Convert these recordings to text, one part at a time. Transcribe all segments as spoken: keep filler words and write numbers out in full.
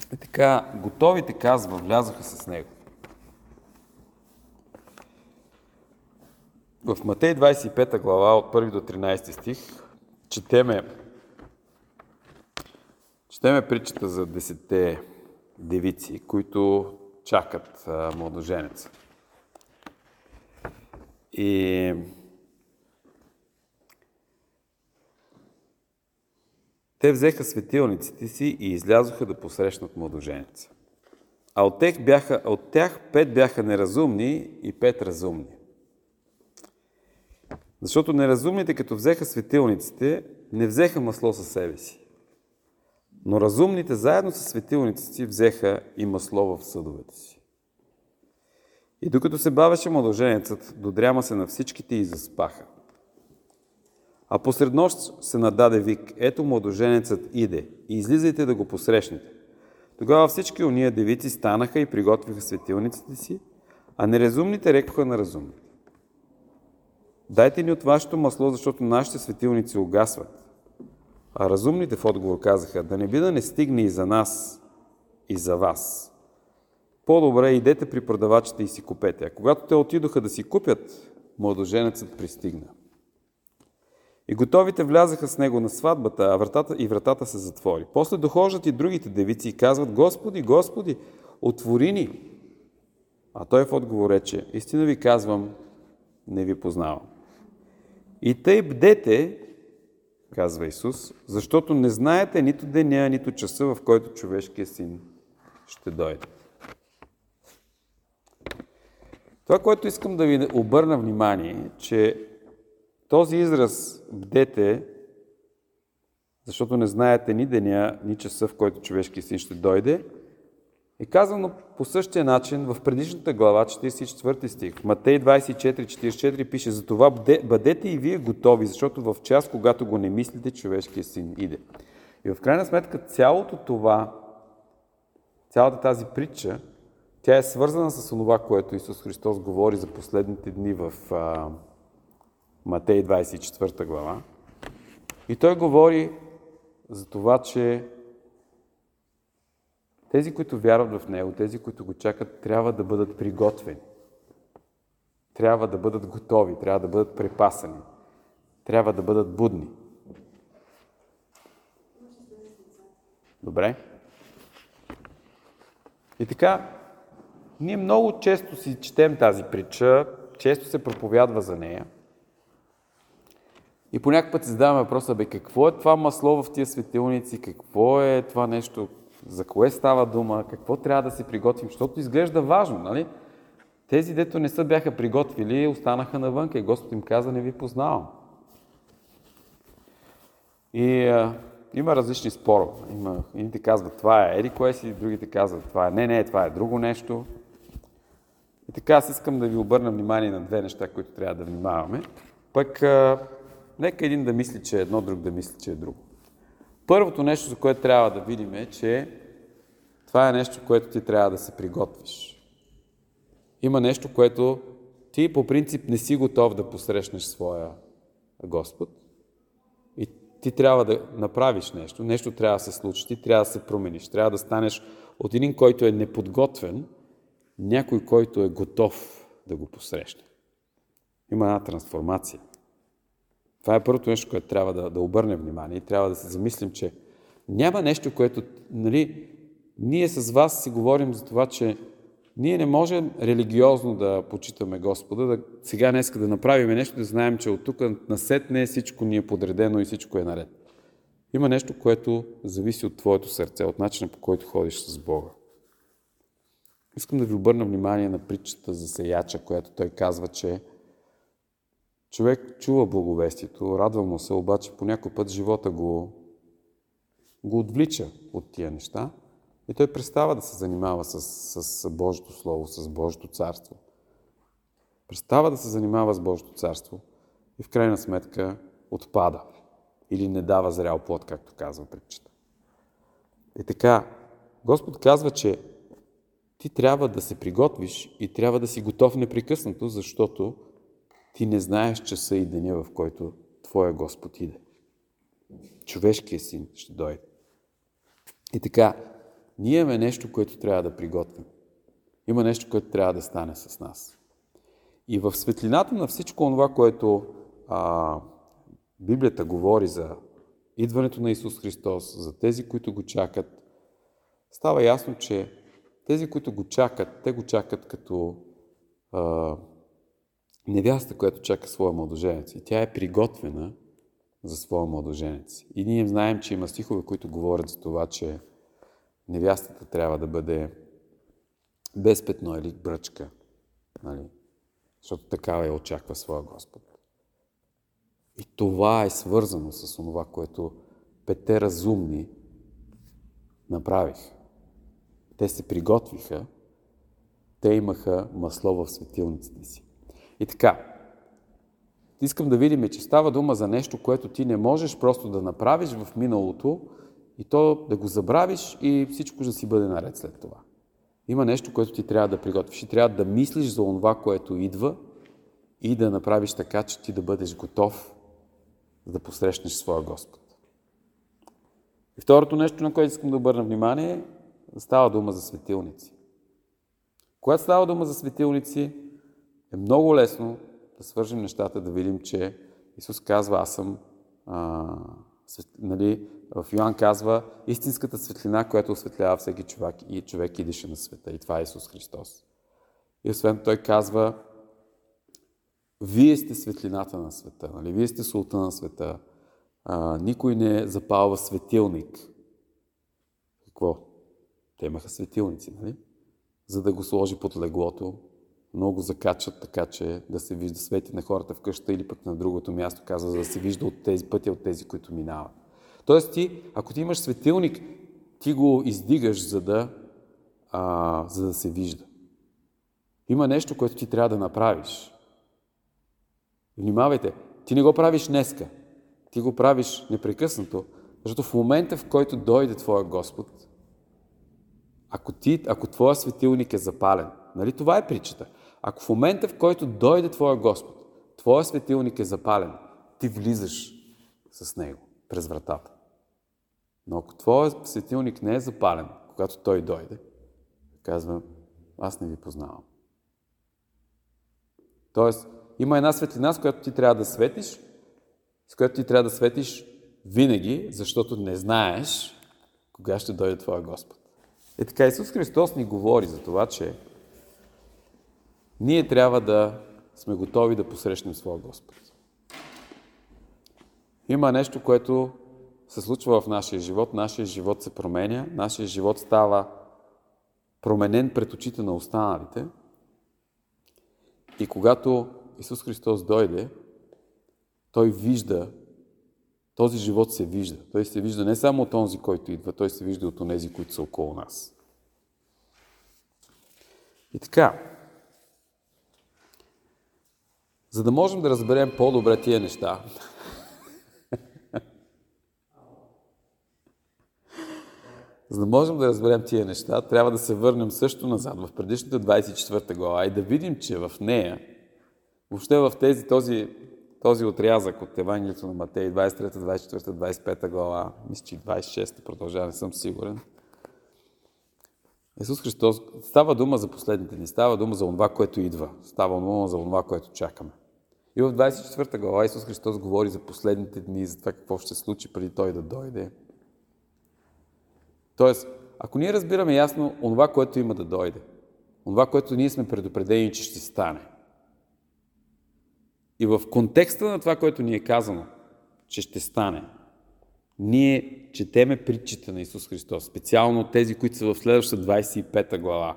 И така, готовите, казва, влязоха с него. В Матей двадесет и пета глава, от първи до тринадесети стих, четеме, четеме притчата за десетте девици, които чакат а, младоженеца. И те взеха светилниците си и излязоха да посрещнат младоженеца. А от тях, бяха, от тях пет бяха неразумни и пет разумни. Защото неразумните, като взеха светилниците, не взеха масло със себе си. Но разумните, заедно с светилниците си, взеха и масло в съдовете си. И докато се бавеше младоженецът, додряма се на всичките и заспаха. А посред нощ се нададе вик: ето младоженецът иде, и излизайте да го посрещнете. Тогава всички ония девици станаха и приготвиха светилниците си, а неразумните рекоха на разумните: дайте ни от вашето масло, защото нашите светилници угасват. А разумните в отговор казаха: да не би да не стигне и за нас, и за вас. По-добре идете при продавачите и си купете. А когато те отидоха да си купят, младоженецът пристигна. И готовите влязаха с него на сватбата, а вратата и вратата се затвори. После дохождат и другите девици и казват: Господи, Господи, отвори ни! А той в отговор рече: истина ви казвам, не ви познавам. И тъй бдете, казва Исус, защото не знаете нито деня, нито часа, в който човешкият син ще дойде. Това, което искам да ви обърна внимание, че този израз бдете, защото не знаете ни деня, ни часа, в който човешкият син ще дойде, е казано по същия начин в предишната глава, четиридесет и четвърти стих. В Матей двадесет и четири четиридесет и четири пише: затова бъдете и вие готови, защото в час, когато го не мислите, човешкият син иде. И в крайна сметка цялото това, цялата тази притча, тя е свързана с това, което Исус Христос говори за последните дни в а, Матей двадесет и четвърта глава. И той говори за това, че тези, които вярват в Него, тези, които го чакат, трябва да бъдат приготвени. Трябва да бъдат готови, трябва да бъдат препасани. Трябва да бъдат будни. Добре? И така, ние много често си четем тази притча, често се проповядва за нея. И по някакъв път си задаваме въпроса: бе, какво е това масло в тия светилници, какво е това нещо, за кое става дума, какво трябва да се приготвим, защото изглежда важно, нали? Тези, дето не са бяха приготвили, останаха навънка и Господ им каза: не ви познавам. И а, има различни спорове. Има, едните казват: това е еди кое си, другите казват: това е не, не, това е друго нещо. И така аз искам да ви обърна внимание на две неща, които трябва да внимаваме. Пък а, нека един да мисли, че е едно, друг да мисли, че е друго. Първото нещо, за което трябва да видим, е, че това е нещо, което ти трябва да се приготвиш. Има нещо, което ти по принцип не си готов да посрещнеш своя Господ. И ти трябва да направиш нещо. Нещо трябва да се случи. Ти трябва да се промениш. Трябва да станеш от един, който е неподготвен, някой, който е готов да го посрещне. Има една трансформация. Това е първото нещо, което трябва да, да обърнем внимание и трябва да се замислим, че няма нещо, което, нали, ние с вас си говорим за това, че ние не можем религиозно да почитаме Господа, да сега днеска да направим нещо, да знаем, че от тук насетне всичко ни е подредено и всичко е наред. Има нещо, което зависи от твоето сърце, от начина, по който ходиш с Бога. Искам да ви обърна внимание на притчата за сеяча, която той казва, че човек чува благовестието, радва му се, обаче по някой път живота го, го отвлича от тия неща и той престава да се занимава с, с Божието Слово, с Божието Царство. Престава да се занимава с Божието Царство и в крайна сметка отпада или не дава зрял плод, както казва притчата. И така, Господ казва, че ти трябва да се приготвиш и трябва да си готов непрекъснато, защото ти не знаеш часа и деня, в който твоя Господ иде. Човешкият син ще дойде. И така, ние имаме нещо, което трябва да приготвим. Има нещо, което трябва да стане с нас. И в светлината на всичко това, което а, Библията говори за идването на Исус Христос, за тези, които го чакат, става ясно, че тези, които го чакат, те го чакат като а, невяста, която чака своя младоженец. И тя е приготвена за своя младоженец. И ние знаем, че има стихове, които говорят за това, че невястата трябва да бъде без петно или бръчка. Нали? Защото такава я очаква своя Господ. И това е свързано с това, което петте разумни направиха. Те се приготвиха, те имаха масло в светилниците си. И така, искам да видим, че става дума за нещо, което ти не можеш просто да направиш в миналото и то да го забравиш и всичко да си бъде наред след това. Има нещо, което ти трябва да приготвиш и трябва да мислиш за това, което идва и да направиш така, че ти да бъдеш готов да посрещнеш своя Господ. И второто нещо, на което искам да обърна внимание, става дума за светилници. Когато става дума за светилници, е много лесно да свържем нещата, да видим, че Исус казва, аз съм, а, свет, нали, в Йоан казва, истинската светлина, която осветлява всеки човек и човек и диша на света. И това е Исус Христос. И освен той казва, вие сте светлината на света, нали? Вие сте солта на света. А, никой не запалва светилник. Какво? Те имаха светилници, нали? За да го сложи под леглото, много закачат така, че да се вижда свети на хората в къщата или пък на другото място, казва, за да се вижда от тези пътя, от тези, които минават. Тоест ти, ако ти имаш светилник, ти го издигаш, за да, а, за да се вижда. Има нещо, което ти трябва да направиш. Внимавайте, ти не го правиш днеска, ти го правиш непрекъснато, защото в момента, в който дойде твоя Господ, ако, ти, ако твоя светилник е запален, нали това е притчата, ако в момента, в който дойде твоя Господ, твоя светилник е запален, ти влизаш с него през вратата. Но ако твоя светилник не е запален, когато той дойде, казва, аз не ви познавам. Тоест, има една светлина, с която ти трябва да светиш, с която ти трябва да светиш винаги, защото не знаеш кога ще дойде твоя Господ. И така Исус Христос ни говори за това, че ние трябва да сме готови да посрещнем своя Господ. Има нещо, което се случва в нашия живот. Нашия живот се променя, нашия живот става променен пред очите на останалите. И когато Исус Христос дойде, Той вижда, този живот се вижда. Той се вижда не само от онзи, който идва, Той се вижда от онези, които са около нас. И така, за да можем да разберем по-добре тия неща, за да можем да разберем тия неща, трябва да се върнем също назад, в предишната двадесет и четвърта глава и да видим, че в нея, въобще в тези, този, този отрязък от Евангелието на Матей, двадесет и трета, двадесет и четвърта, двадесет и пета глава, мисля, че двадесет и шеста продължава, не съм сигурен. Исус Христос, става дума за последните дни, става дума за това, което идва, става дума за това, което чакаме. И в двадесет и четвърта глава Исус Христос говори за последните дни, за това какво ще се случи преди Той да дойде. Тоест, ако ние разбираме ясно онова, което има да дойде, онова, което ние сме предупредени, че ще стане, и в контекста на това, което ни е казано, че ще стане, ние четеме притчите на Исус Христос, специално тези, които са в следващата двадесет и пета глава.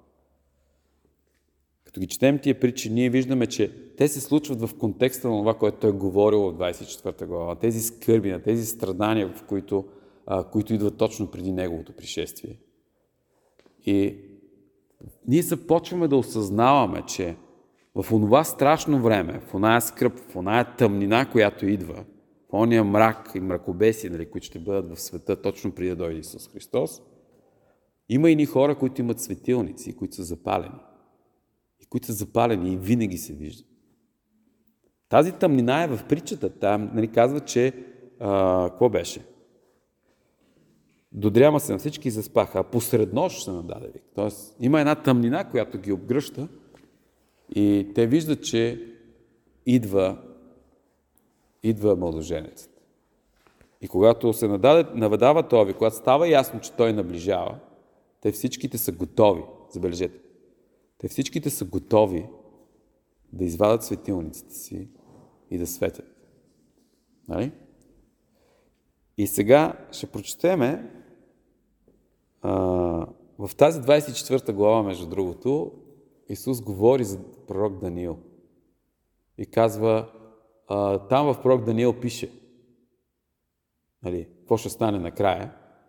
Като ги четем тия притчи, ние виждаме, че те се случват в контекста на това, което Той е говорил в двадесет и четвърта глава. Тези скърби, на тези страдания, в които, а, които идват точно преди Неговото пришествие. И ние започваме да осъзнаваме, че в онова страшно време, в оная скръб, в оная тъмнина, която идва, в ония мрак и мракобесие, нали, които ще бъдат в света точно преди да дойде Исус Христос, има и ни хора, които имат светилници, които са запалени. И които са запалени и винаги се виждат. Тази тъмнина е в притчата. Там нали, казва, че... А, какво беше? Додряма се на всички и заспаха, а посред нощ се нададе вик. Тоест има една тъмнина, която ги обгръща и те виждат, че идва, идва младоженецът. И когато се нададе, наведава този, когато става ясно, че той наближава, те всичките са готови, забележете, те всичките са готови да извадят светилниците си и да светят. Нали? И сега ще прочетеме а, в тази двадесет и четвърта глава, между другото, Исус говори за пророк Даниил. И казва, а, там в пророк Даниил пише, нали, какво ще стане накрая.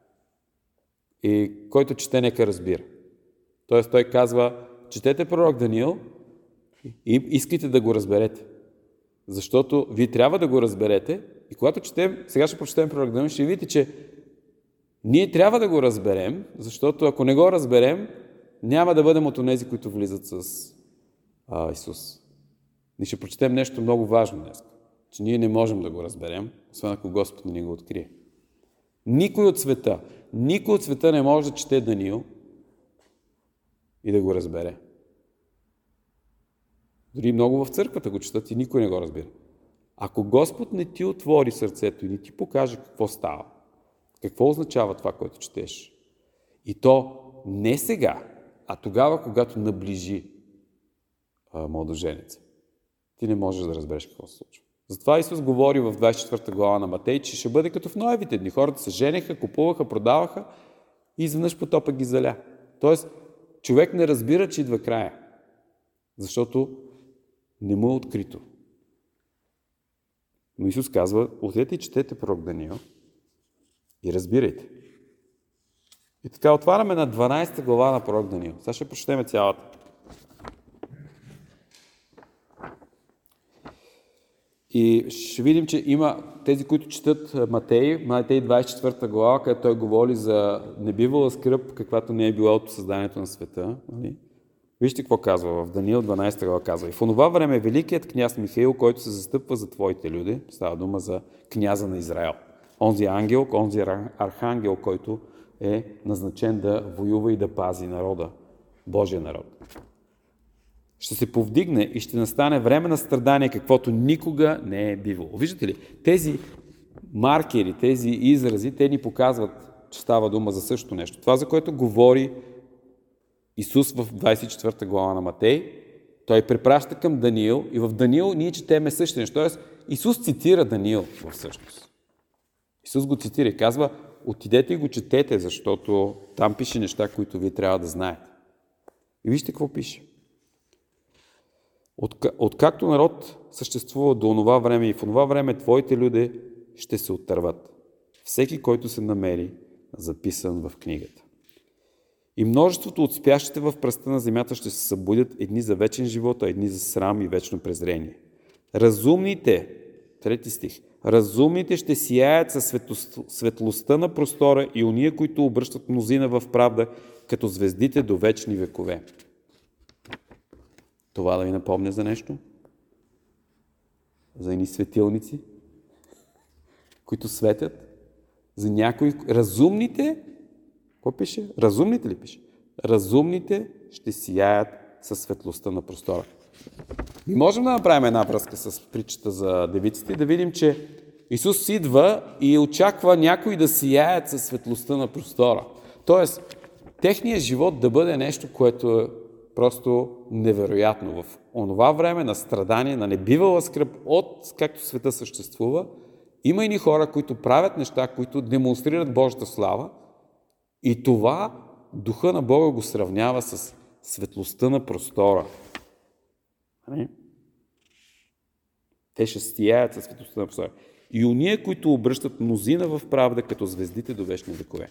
И който чете, нека разбира. Тоест той казва, четете пророк Даниил и искайте да го разберете. Защото вие трябва да го разберете и когато четем, сега ще прочетем пророк Даниил, ще видите, че ние трябва да го разберем, защото ако не го разберем, няма да бъдем от онези, които влизат с а, Исус. Ние ще прочетем нещо много важно днес, че ние не можем да го разберем, освен ако Господ не ни го открие. Никой от света, никой от света не може да чете Даниил и да го разбере. Дори много в църквата го четат и никой не го разбира. Ако Господ не ти отвори сърцето и не ти покаже какво става, какво означава това, което четеш, и то не сега, а тогава, когато наближи а, младоженеца, ти не можеш да разбереш какво се случва. Затова Исус говори в двадесет и четвърта глава на Матей, че ще бъде като в Ноевите дни. Хората се женеха, купуваха, продаваха и изведнъж потопа ги заля. Тоест, човек не разбира, че идва края, защото не му е открито. Но Исус казва, отидете и четете пророк Даниил и разбирайте. И така отваряме на дванадесета глава на пророк Даниил. Сега ще прочетем цялата. И ще видим, че има тези, които четат Матей, Матей двадесет и четвърта глава, където той говори за небивала скръб, каквато не е била от създанието на света. Нали? Вижте какво казва в Даниил дванадесета глава. Казва: и в онова време великият княз Михаил, който се застъпва за твоите люди, става дума за княза на Израел, онзи ангел, онзи архангел, който е назначен да воюва и да пази народа, Божия народ, ще се повдигне и ще настане време на страдание, каквото никога не е бивало. Виждате ли, тези маркери, тези изрази, те ни показват, че става дума за същото нещо. Това, за което говори Исус в двадесет и четвърта глава на Матей, той препраща към Даниил и в Даниил ние четеме същото нещо. Тоест, Исус цитира Даниил в същност. Исус го цитира и казва: отидете и го четете, защото там пише неща, които вие трябва да знаете. И вижте какво пише. От, откакто народ съществува до онова време и в онова време твоите люди ще се оттърват. Всеки, който се намери записан в книгата. И множеството от спящите в пръста на земята ще се събудят, едни за вечен живот, а едни за срам и вечно презрение. Разумните, трети стих, разумните ще сияят със светлостта на простора и ония, които обръщат мнозина в правда, като звездите до вечни векове. Това да ви напомня за нещо? За едни светилници, които светят? За някои разумните, какво пише? Разумните ли пише? Разумните ще сияят със светлостта на простора. И можем да направим една връзка с притчата за девиците и да видим, че Исус идва и очаква някои да сияят със светлостта на простора. Тоест, техният живот да бъде нещо, което е просто невероятно. В онова време на страдание, на небивала скръб, от както света съществува, има и ни хора, които правят неща, които демонстрират Божията слава, и това Духа на Бога го сравнява с светлостта на простора. Те ще сияят със светлостта на простора. И уния, които обръщат мнозина в правда, като звездите до вечни векове.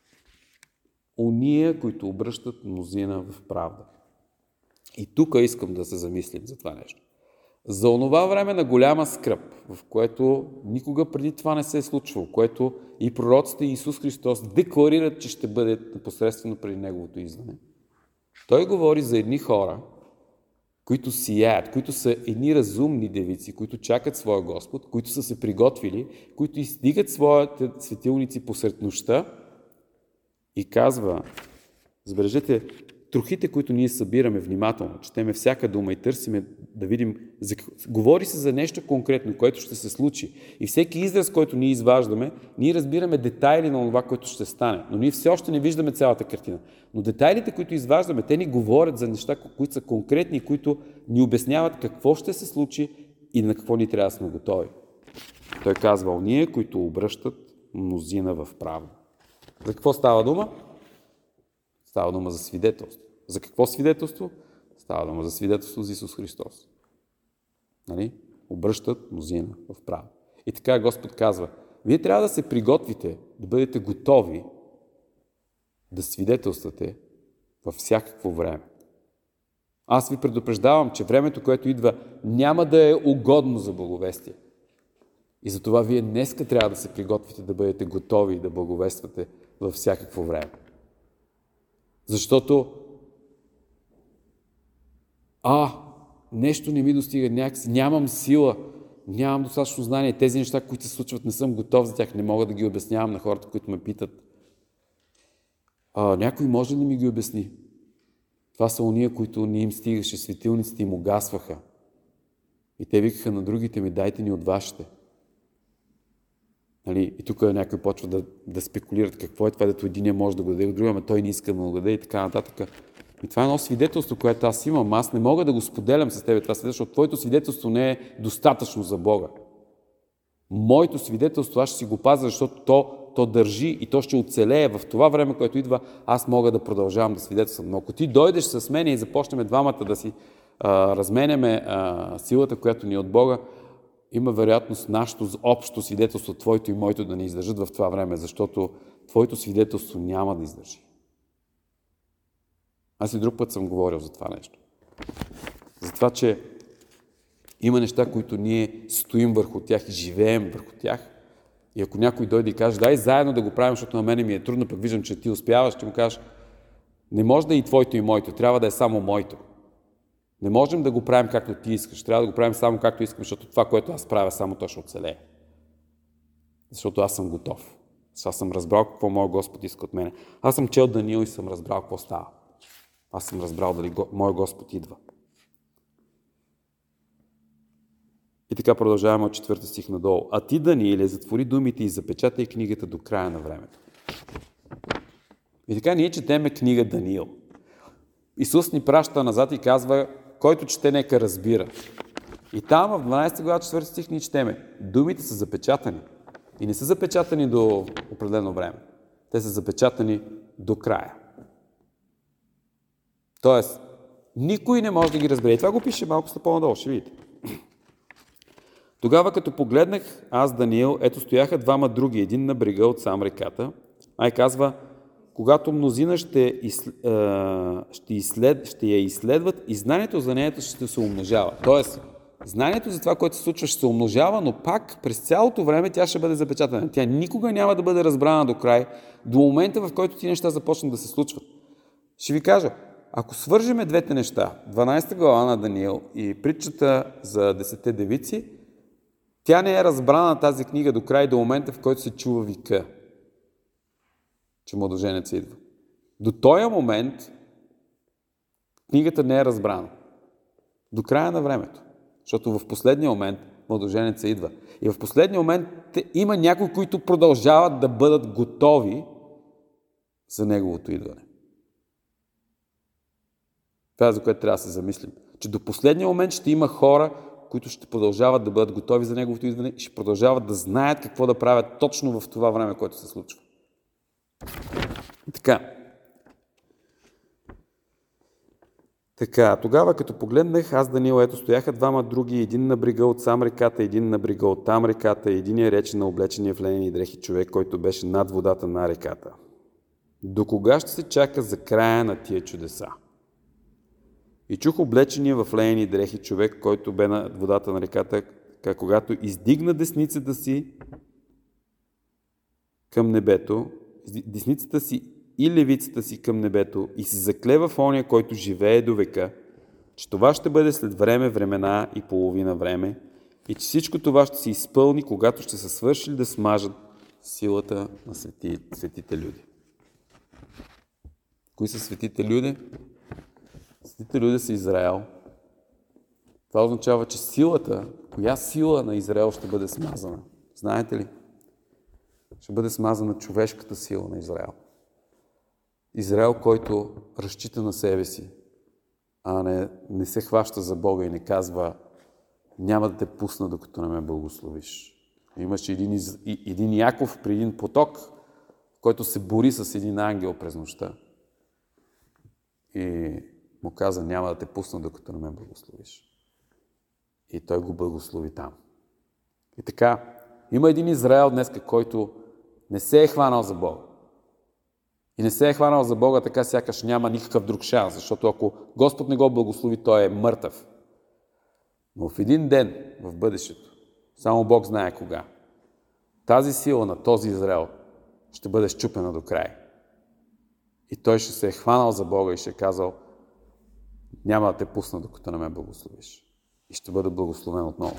Уния, които обръщат мнозина в правда. И тук искам да се замислим за това нещо. За онова време на голяма скръб, в което никога преди това не се е случвало, което и пророците и Исус Христос декларират, че ще бъде непосредствено преди Неговото идване. Той говори за едни хора, които сияят, които са едни разумни девици, които чакат своя Господ, които са се приготвили, които издигат своите светилници посред нощта И казва, забележете, трохите, които ние събираме внимателно, четеме всяка дума и търсиме да видим, за... говори се за нещо конкретно, което ще се случи. И всеки израз, който ние изваждаме, ние разбираме детайли на това, което ще стане. Но ние все още не виждаме цялата картина. Но детайлите, които изваждаме, те ни говорят за неща, които са конкретни, които ни обясняват какво ще се случи и на какво ни трябва да сме готови. Той казва, ония, които обръщат мнозина в правда. За какво става дума? Става дума за свидетелство. За какво свидетелство? Става дума за свидетелство за Исус Христос. Нали? Обръщат мнозина в правда. И така Господ казва, вие трябва да се приготвите, да бъдете готови да свидетелствате във всякакво време. Аз ви предупреждавам, че времето, което идва, няма да е угодно за благовестие. И затова вие днеска трябва да се приготвите да бъдете готови да благовествате във всякакво време. Защото а, нещо не ми достига някакси, нямам сила, нямам достатъчно знание, тези неща, които се случват, не съм готов за тях, не мога да ги обяснявам на хората, които ме питат. А, някой може да ми ги обясни. Това са ония, които не им стигаше, светилниците им угасваха. И те викаха на другите ми, дайте ни от вашите. Нали? И тук някой почва да, да спекулират какво е това, дето единия може да го даде, от другия, ама той не иска да го даде и така нататък. И това е едно свидетелство, което аз имам. Аз не мога да го споделям с тебе това свидетелство, защото твоето свидетелство не е достатъчно за Бога. Моето свидетелство аз ще си го пазя, защото то, то държи и то ще оцелее в това време, което идва, аз мога да продължавам да свидетелствам. Но ако ти дойдеш с мен и започнем двамата да си а, разменяме а, силата, която ни е от Бога, има вероятност нашето общо свидетелство, твоето и моето, да не издържат в това време, защото твоето свидетелство няма да издържи. Аз и друг път съм говорил за това нещо. За това, че има неща, които ние стоим върху тях и живеем върху тях. И ако някой дойде и каже, дай заедно да го правим, защото на мене ми е трудно, пък виждам, че ти успяваш, ще му кажеш, не може да е и твоето и моето, трябва да е само моето. Не можем да го правим както ти искаш, трябва да го правим само както искам, защото това, което аз правя, само то ще оцелее. Защото аз съм готов. Аз съм разбрал какво моят Господ иска от мене. Аз съм чел Даниил и съм разбрал какво става. Аз съм разбрал дали моят Господ идва. И така продължаваме от четвърти стих надолу. А ти, Данииле, затвори думите и запечатай книгата до края на времето. И така ние четеме книга Даниил. Исус ни праща назад и казва, който чете, нека разбира. И там в дванадесета глава, четвърти стих ние четеме. Думите са запечатани. И не са запечатани до определено време. Те са запечатани до края. Тоест, никой не може да ги разбере. И това го пише малко след по-надолу, ще видите. Тогава, като погледнах аз Даниил, ето стояха двама други, един на брега от сам реката. Ай казва, когато мнозина ще, изслед, ще, изслед, ще я изследват и знанието за нея ще се умножава. Тоест, знанието за това, което се случва, ще се умножава, но пак през цялото време тя ще бъде запечатана. Тя никога няма да бъде разбрана до край, до момента, в който ти неща започнат да се случват. Ще ви кажа, ако свържеме двете неща, дванадесета глава на Даниил и притчата за десетте девици, тя не е разбрана тази книга до край, до момента, в който се чува вика, че младоженец идва. До този момент книгата не е разбрана. До края на времето. Защото в последния момент младоженец идва. И в последния момент има някои, които продължават да бъдат готови за неговото идване. Това е за което трябва да се замислим. Че до последния момент ще има хора, които ще продължават да бъдат готови за неговото идване и ще продължават да знаят какво да правят точно в това време, което се случва. И така. Така, тогава като погледнах, аз Даниил, ето стояха двама други, един на брега от сам реката, един на брега от там реката, единия рече на облечения в линени дрехи човек, който беше над водата на реката. До кога ще се чака за края на тия чудеса? И чух облечения в линени дрехи човек, който бе на водата на реката, когато издигна десницата си към небето, десницата си и левицата си към небето и се заклева в оня, който живее до века, че това ще бъде след време, времена и половина време и че всичко това ще се изпълни, когато ще се свършили да смажат силата на свети, светите люди. Кои са светите люди? Светите люди са Израел. Това означава, че силата, коя сила на Израел ще бъде смазана? Знаете ли? Ще бъде смазана човешката сила на Израел. Израел, който разчита на себе си, а не, не се хваща за Бога и не казва: няма да те пусна, докато не ме благословиш. Имаше един, един Яков при един поток, който се бори с един ангел през нощта. И му каза: няма да те пусна, докато не ме благословиш. И той го благослови там. И така, има един Израел днес, който не се е хванал за Бога. И не се е хванал за Бога, така сякаш няма никакъв друг шанс, защото ако Господ не го благослови, той е мъртъв. Но в един ден, в бъдещето, само Бог знае кога, тази сила на този Израел ще бъде счупена до край. И той ще се е хванал за Бога и ще е казал: няма да те пусна, докато не ме благословиш. И ще бъде благословен отново.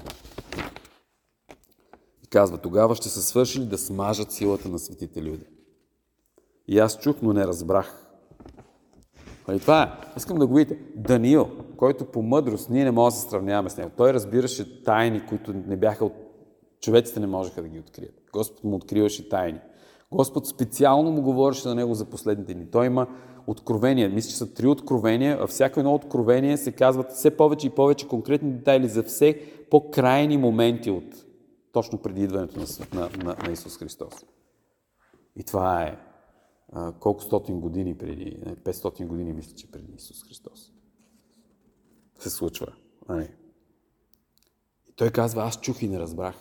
И казва: тогава ще са свършили да смажат силата на светите люди. И аз чух, но не разбрах. И това е. Искам да го видите. Даниил, който по мъдрост ние не можем да се сравняваме с него. Той разбираше тайни, които не бяха от... човеците не можеха да ги открият. Господ му откриваше тайни. Господ специално му говореше на него за последните дни. Той има откровения. Мисля, че са три откровения. Във всяко едно откровение се казват все повече и повече конкретни детайли за все по-крайни моменти от точно преди идването на, на, на, на Исус Христос. И това е а, колко стотин години преди, петстотин години, мисля, че преди Исус Христос се случва. А не. И той казва: аз чух и не разбрах.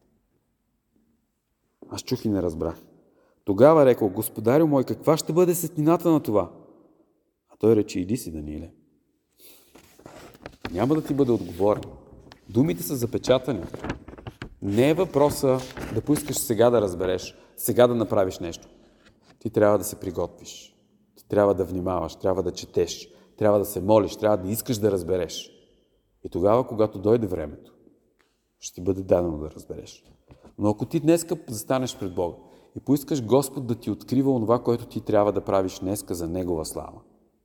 Аз чух и не разбрах. Тогава рекол: Господарю мой, каква ще бъде светлината на това? А той рече: иди си, Данииле. Няма да ти бъде отговорен. Думите са запечатани. Не е въпроса да поискаш сега да разбереш, сега да направиш нещо. Ти трябва да се приготвиш. Ти трябва да внимаваш, трябва да четеш, трябва да се молиш, трябва да искаш да разбереш. И тогава, когато дойде времето, ще ти бъде дадено да разбереш. Но ако ти днеска застанеш пред Бога и поискаш Господ да ти открива онова, което ти трябва да правиш днеска за Негова слава.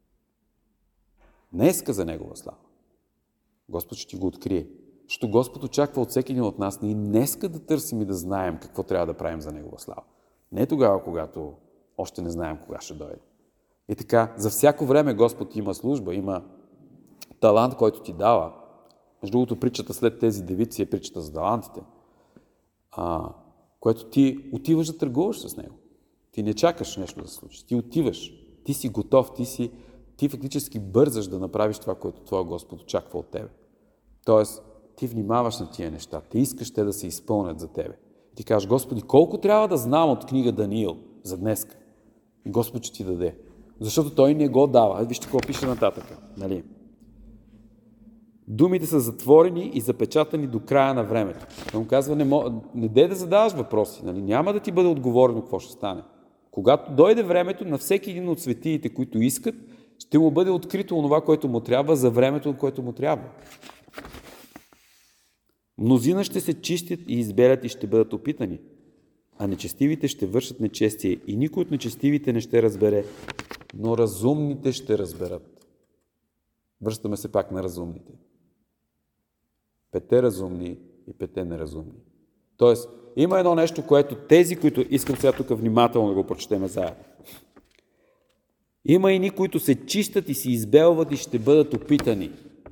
Днеска за Негова слава. Господ ще ти го открие. Защото Господ очаква от всеки един от нас ние днеска да търсим и да знаем какво трябва да правим за Негова слава. Не тогава, когато още не знаем кога ще дойде. И така, за всяко време Господ има служба, има талант, който ти дава. Между другото, притчата след тези девици е притчата за талантите. А, което ти отиваш да търгуваш с него. Ти не чакаш нещо да се случи. Ти отиваш. Ти си готов. Ти, си, ти фактически бързаш да направиш това, което твой Господ очаква от тебе. Тоест, ти внимаваш на тия неща. Ти искаш те да се изпълнят за тебе. Ти кажеш: Господи, колко трябва да знам от книга Даниил за днеска? И Господ ще ти даде. Защото той не го дава. Вижте какво пише нататък. Нали? Думите са затворени и запечатани до края на времето. Той му казва: не, мо... не дей да задаваш въпроси. Нали? Няма да ти бъде отговорено какво ще стане. Когато дойде времето, на всеки един от светиите, които искат, ще му бъде открито онова, което му трябва, за времето, което му трябва. Мнозина ще се чистят и избелят и ще бъдат опитани, а нечестивите ще вършат нечестие и никой от нечестивите не ще разбере, но разумните ще разберат. Връщаме се пак на разумните. Пете разумни и пете неразумни. Тоест, има едно нещо, което тези, които искам сега тук внимателно да го прочетем заедно. Има ини, които се чистят и се избелват и ще бъдат опитани.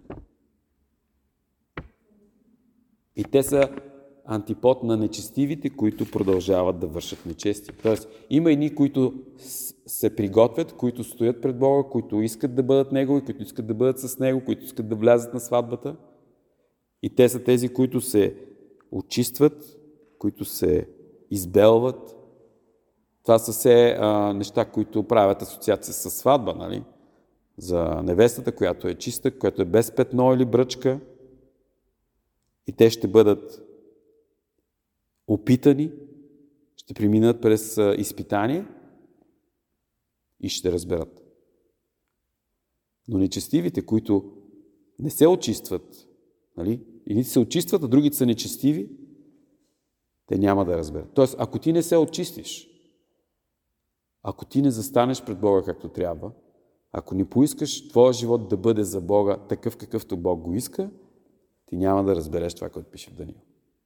И те са антипод на нечестивите, които продължават да вършат нечестие. Тоест, има едни, които се приготвят, които стоят пред Бога, които искат да бъдат Негови, които искат да бъдат с Него, които искат да влязат на сватбата. И те са тези, които се очистват, които се избелват. Това са все а, неща, които правят асоциация с сватба, нали? За невестата, която е чиста, която е без петно или бръчка. И те ще бъдат опитани, ще преминат през изпитание и ще разберат. Но нечестивите, които не се очистват, нали? Едните се очистват, а другите са нечестиви, те няма да разберат. Тоест, ако ти не се очистиш, ако ти не застанеш пред Бога както трябва, Ако не поискаш твоя живот да бъде за Бога такъв, какъвто Бог го иска, ти няма да разбереш това, което пише в Даниил.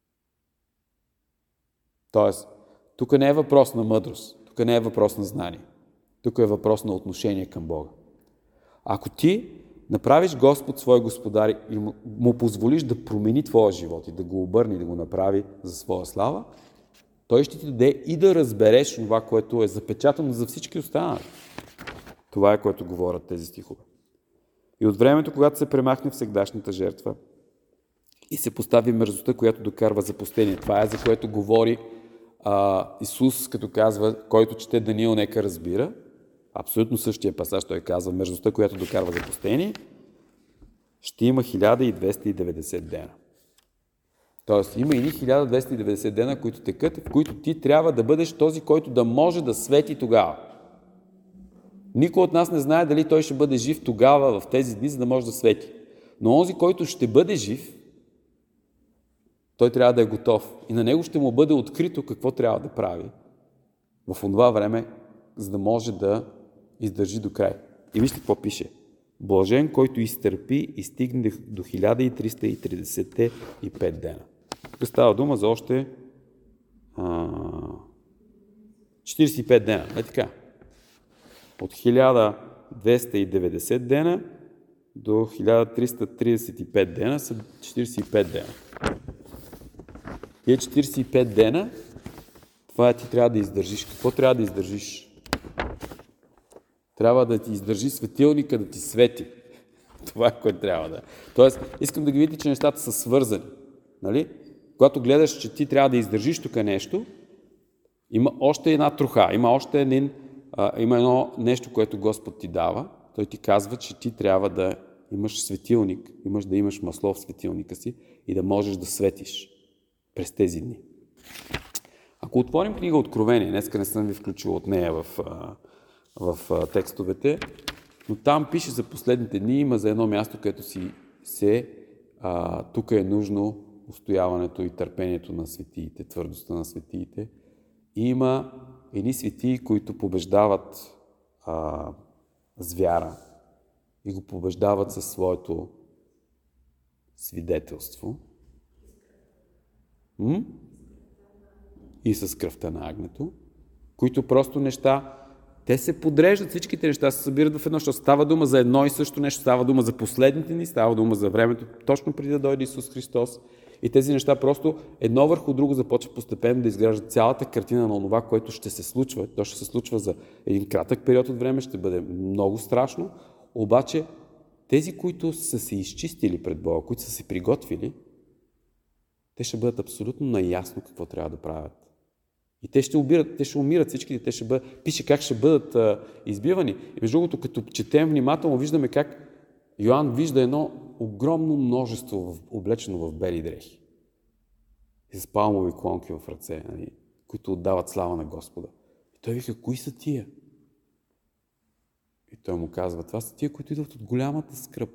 Тоест, тук не е въпрос на мъдрост, тук не е въпрос на знание. Тук е въпрос на отношение към Бога. Ако ти направиш Господ свой господар и му, му позволиш да промени твоя живот и да го обърне и да го направи за своя слава, той ще ти даде и да разбереш това, което е запечатано за всички останали. Това е, което говорят тези стихове. И от времето, когато се премахне всегдашната жертва и се постави мерзостта, която докарва запустение. Това е, за което говори а, Исус, като казва, който чете Даниил, нека разбира. Абсолютно същия пасаж той казва, мерзостта, която докарва запустение, ще има хиляда двеста и деветдесет дена. Тоест, има и хиляда двеста и деветдесет дена, които текат, в които ти трябва да бъдеш този, който да може да свети тогава. Никой от нас не знае дали той ще бъде жив тогава, в тези дни, за да може да свети. Но онзи, който ще бъде жив, той трябва да е готов. И на него ще му бъде открито какво трябва да прави в това време, за да може да издържи до край. И вижте какво пише. Блажен, който изтърпи и стигне до хиляда триста и тридесет и пет дена. Тук става дума за още а, четиридесет и пет дена. Е така. От хиляда двеста и деветдесет дена до хиляда триста тридесет и пет дена са четиридесет и пет дена. Тие четиридесет и пет дена, това ти трябва да издържиш. Какво трябва да издържиш? Трябва да ти издържи светилника, да ти свети. Това е, което трябва да. Тоест, искам да ги видите, че нещата са свързани. Нали? Когато гледаш, че ти трябва да издържиш тук нещо, има още една троха, има още един, а, има едно нещо, което Господ ти дава. Той ти казва, че ти трябва да имаш светилник, имаш да имаш масло в светилника си и да можеш да светиш през тези дни. Ако отворим книга Откровение, днеска не съм ви включил от нея в, в, в текстовете, но там пише за последните дни, има за едно място, където си се, а, тук е нужно устояването и търпението на светиите, твърдостта на светиите. И има едни светии, които побеждават а, с вяра и го побеждават със своето свидетелство. М? И с кръвта на агнето, които просто неща, те се подреждат, всичките неща се събират в едно, защото става дума за едно и също нещо, става дума за последните ни, става дума за времето, точно преди да дойде Исус Христос. И тези неща просто едно върху друго започва постепенно да изграждат цялата картина на това, което ще се случва. То ще се случва за един кратък период от време, ще бъде много страшно, обаче тези, които са се изчистили пред Бога, които са се приготвили, те ще бъдат абсолютно наясно какво трябва да правят. И те ще умират, те ще умират всичките, те ще бъдат, пише как ще бъдат а, избивани. И между другото, като четем внимателно, виждаме как Йоан вижда едно огромно множество, облечено в бели дрехи. И с палмови клонки в ръце, нали, които отдават слава на Господа. И той вика, кои са тия? И той му казва, това са тия, които идват от голямата скръб.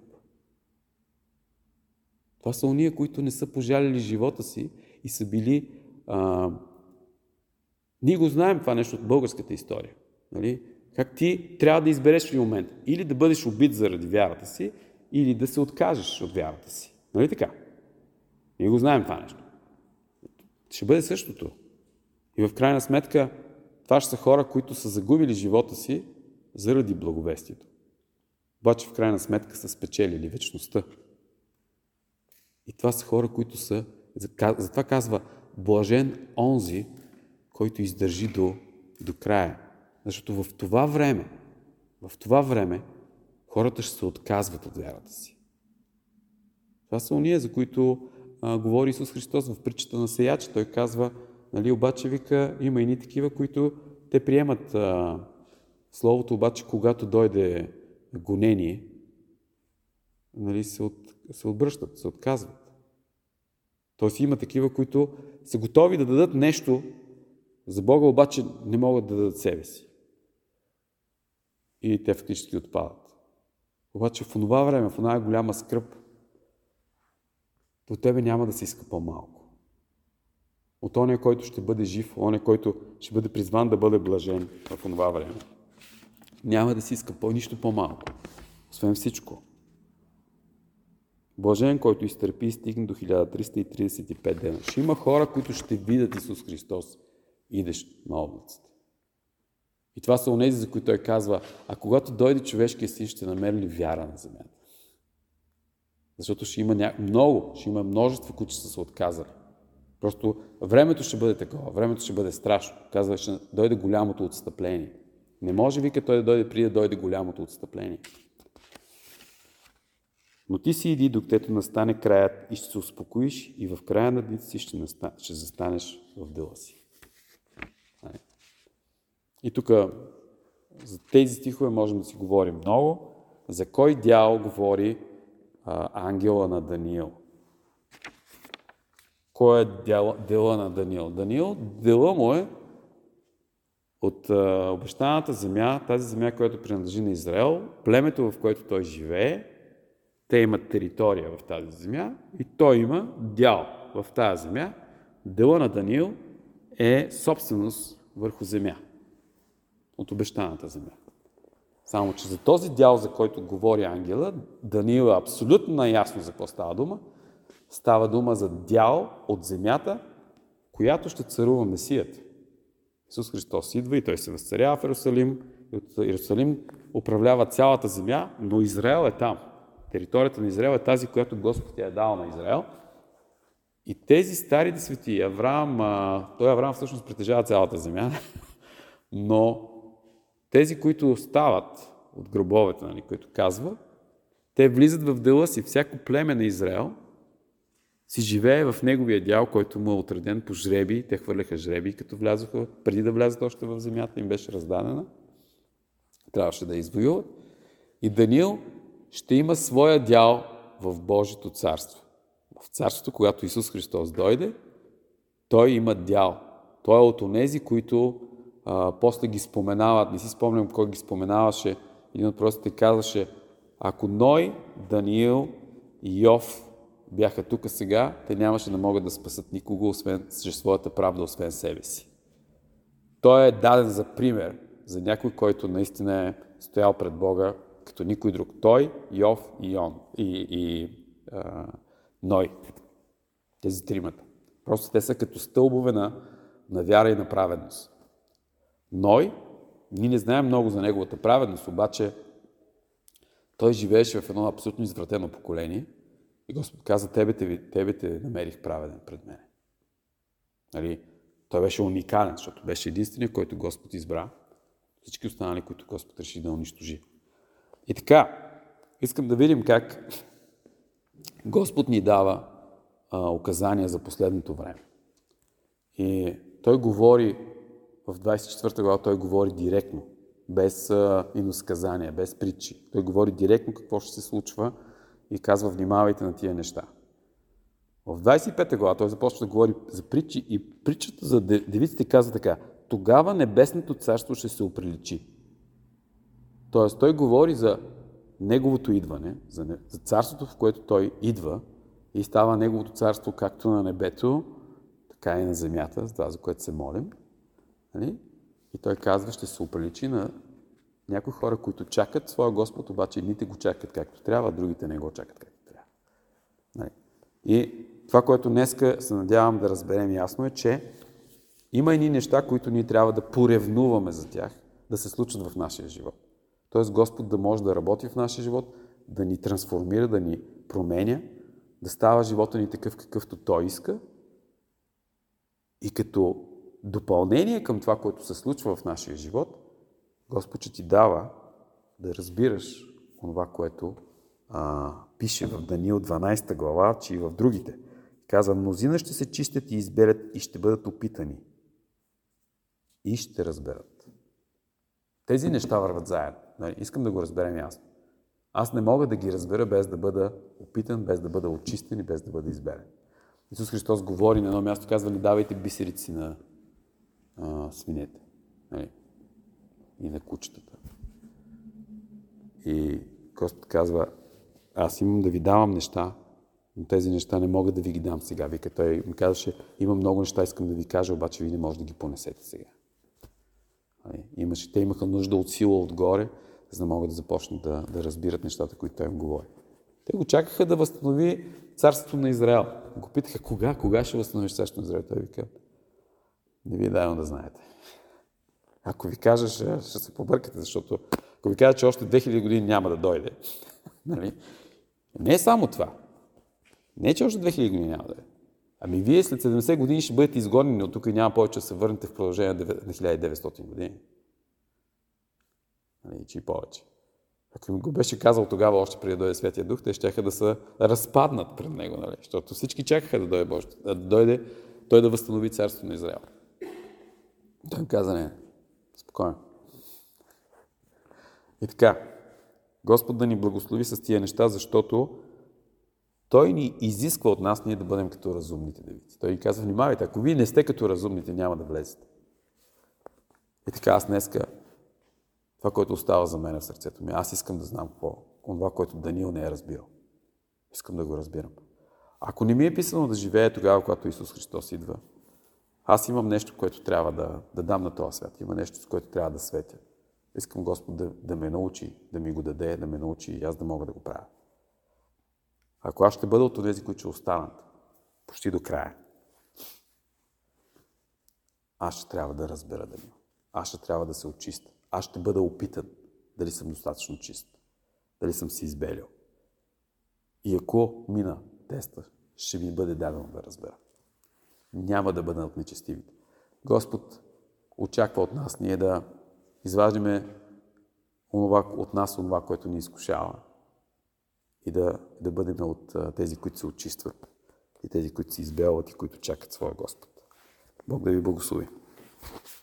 Това са ония, които не са пожалили живота си и са били... А... Ние го знаем това нещо от българската история. Нали? Как ти трябва да избереш в момент. Или да бъдеш убит заради вярата си, или да се откажеш от вярата си. Нали така? Ние го знаем това нещо. Ще бъде същото. И в крайна сметка, това ще са хора, които са загубили живота си заради благовестието. Обаче в крайна сметка са спечелили вечността. И това са хора, които са, затова казва, блажен онзи, който издържи до, до края. Защото в това време, в това време, хората ще се отказват от вярата си. Това са ония, за които а, говори Исус Христос в притчата на сеяча. Той казва, нали, обаче вика, има и ни такива, които те приемат а, Словото, обаче когато дойде гонение, нали, се, от, се отбръщат, се отказват. Тоест има такива, които са готови да дадат нещо за Бога, обаче не могат да дадат себе си. И те фактически отпадат. Обаче в това време, в една голяма скръб, от тебе няма да се иска по-малко. От ония, който ще бъде жив, ония, който ще бъде призван да бъде блажен в това време. няма да си иска по нищо по-малко. Освен всичко. Блажен, който изтърпи и стигне до хиляда триста и тридесет и пет дена. Ще има хора, които ще видят Исус Христос, идеш на облаците. И това са онези, за които той казва, а когато дойде човешкия син, ще намери ли вяра на земята? Защото ще има ня... много, ще има множество, които са се отказали. Просто времето ще бъде такова, времето ще бъде страшно. Казва, ще дойде голямото отстъпление. Не може, вика, той да дойде преди да дойде голямото отстъпление. Но ти си иди, докато настане краят и ще се успокоиш и в края на дните си ще, наста... ще застанеш в дела си. И тук за тези стихове можем да си говорим много. За кой дял говори а, ангела на Даниил? Кой е дял, дела на Даниил? Даниил, дела му е от а, обещаната земя, тази земя, която принадлежи на Израел, племето, в което той живее. Те имат територия в тази земя и той има дял в тази земя. Дела на Даниил е собственост върху земя. От обещаната земя. Само, че за този дял, за който говори ангела, Даниил е абсолютно наясно за какво става дума. Става дума за дял от земята, която ще царува Месията. Исус Христос идва и той се възцарява в Иерусалим. И от Иерусалим управлява цялата земя, но Израел е там. Територията на Израел е тази, която Господ тя е дал на Израел. И тези старите свети, Авраам, той Авраам всъщност притежава цялата земя, но тези, които остават от гробовете, нали, които казва, те влизат в дела си. Всяко племе на Израел си живее в неговия дял, който му е отреден по жреби. Те хвърляха жреби, като влязоха, преди да влязат още в земята, им беше раздадена. Трябваше да извоюват. И Даниил ще има своя дял в Божието царство. В царството, когато Исус Христос дойде, той има дял. Той е от онези, които а, после ги споменават. Не си спомням кой ги споменаваше. Един от пророците казваше, ако Ной, Даниил и Йов бяха тук сега, те нямаше да могат да спасат никого, освен чрез своята правда, освен себе си. Той е даден за пример за някой, който наистина е стоял пред Бога като никой друг. Той, Йов и Йон и, и а, Ной. Тези тримата. Просто те са като стълбове на, на вяра и на праведност. Ной, ние не знаем много за неговата праведност, обаче той живееше в едно абсолютно извратено поколение и Господ каза, тебе те, тебе те намерих праведен пред мене. Нали? Той беше уникален, защото беше единственият, който Господ избра. Всички останали, които Господ реши да унищожи. И така, искам да видим как Господ ни дава а, указания за последното време. И той говори, в двадесет и четвърта глава той говори директно, без а, иносказания, без притчи. Той говори директно какво ще се случва и казва, внимавайте на тия неща. В двадесет и пета глава той започва да говори за притчи и притчата за девиците казва така, тогава небесното царство ще се оприличи. Тоест той говори за неговото идване, за, не, за царството, в което той идва и става неговото царство както на небето, така и на земята, за това, за което се молим. Нали? И той казва, ще се оприличи на някои хора, които чакат своя Господ, обаче едните го чакат както трябва, а другите не го чакат както трябва. Нали? И това, което днеска се надявам да разберем ясно е, че има едни неща, които ние трябва да поревнуваме за тях, да се случат в нашия живот. Тоест Господ да може да работи в нашия живот, да ни трансформира, да ни променя, да става живота ни такъв, какъвто Той иска. И като допълнение към това, което се случва в нашия живот, Господ ще ти дава да разбираш това, което а, пише в Даниил дванадесета глава, че и в другите. Казва, мнозина ще се чистят и изберат и ще бъдат опитани. И ще разберат. Тези неща върват заедно. Искам да го разберем ясно. Аз не мога да ги разбера без да бъда опитан, без да бъда очистен и без да бъда изберен. Исус Христос говори на едно място, казва, не давайте бисерици на а, свинете. Нали? И на кучетата. И Господ казва, аз имам да ви давам неща, но тези неща не мога да ви ги дам сега. Вика, той ми казваше, има много неща, искам да ви кажа, обаче вие не може да ги понесете сега. Имаше, те имаха нужда от сила отгоре, за да могат да започнат да, да разбират нещата, които той им говори. Те го чакаха да възстанови царството на Израел. Го питаха, кога, кога ще възстановиш царството на Израел? Той ви казва, не ви е дадено да знаете. Ако ви кажа, ще, ще се побъркате, защото ако ви кажа, че още две хиляди години няма да дойде, нали? Не е само това. Не е, че още две хиляди години няма да дойде. Ами вие след седемдесет години ще бъдете изгонени от тук и няма повече да се върнете в продължение на хиляда и деветстотин години. Нали, че и повече. Ако им го беше казал тогава, още преди да дойде Святия Дух, те щяха да се разпаднат пред него, нали? Защото всички чакаха да дойде, Божие, да дойде той да възстанови царството на Израел. Той им каза, не, спокойно. И така, Господ да ни благослови с тия неща, защото Той ни изисква от нас ние да бъдем като разумните девици. Той ни казва, внимавайте, ако вие не сте като разумните, няма да влезете. И така, аз днеска, това, което остава за мен в сърцето ми, аз искам да знам какво, това, което Даниил не е разбирал. Искам да го разбирам. Ако не ми е писано да живея тогава, когато Исус Христос идва, аз имам нещо, което трябва да, да дам на този свят. Има нещо, с което трябва да светя. Искам Господ да, да ме научи, да ми го даде, да ме научи и аз да мога да го правя. Ако аз ще бъда от тези, които ще останат почти до края, аз ще трябва да разбера Даниил. Аз ще трябва да се очистя. Аз ще бъда опитан дали съм достатъчно чист. Дали съм си избелил. И ако мина теста, ще ми бъде дадено да разбера. Няма да бъда от нечестивите. Господ очаква от нас ние да изваждаме от нас онова, което ни изкушава. И да, да бъдем от тези, които се очистват. И тези, които се избелват и които чакат своя Господ. Бог да ви благослови.